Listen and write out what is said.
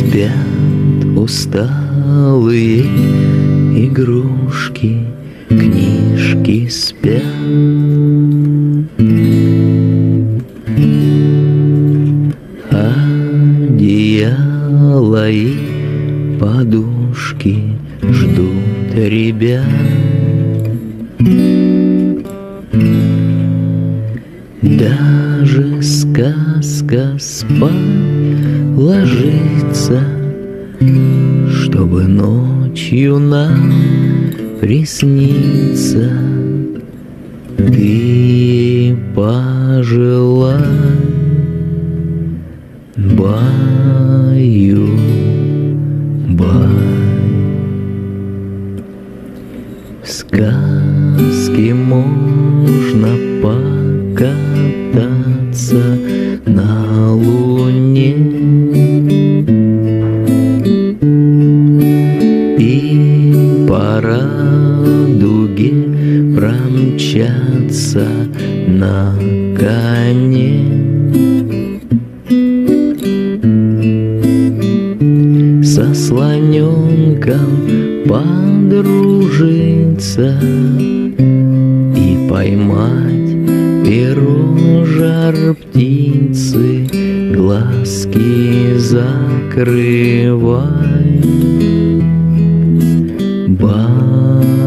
Спят усталые игрушки, книжки спят. Одеяло и подушки ждут ребят. Даже сказка спать ложится, чтобы ночью нам присниться. Ты пожелай, баю-бай. В сказке можно покататься на луне и по радуге промчаться на коне. Со слоненком подружиться и поймать перо жар-птицы, глазки закрывай. Баю-бай.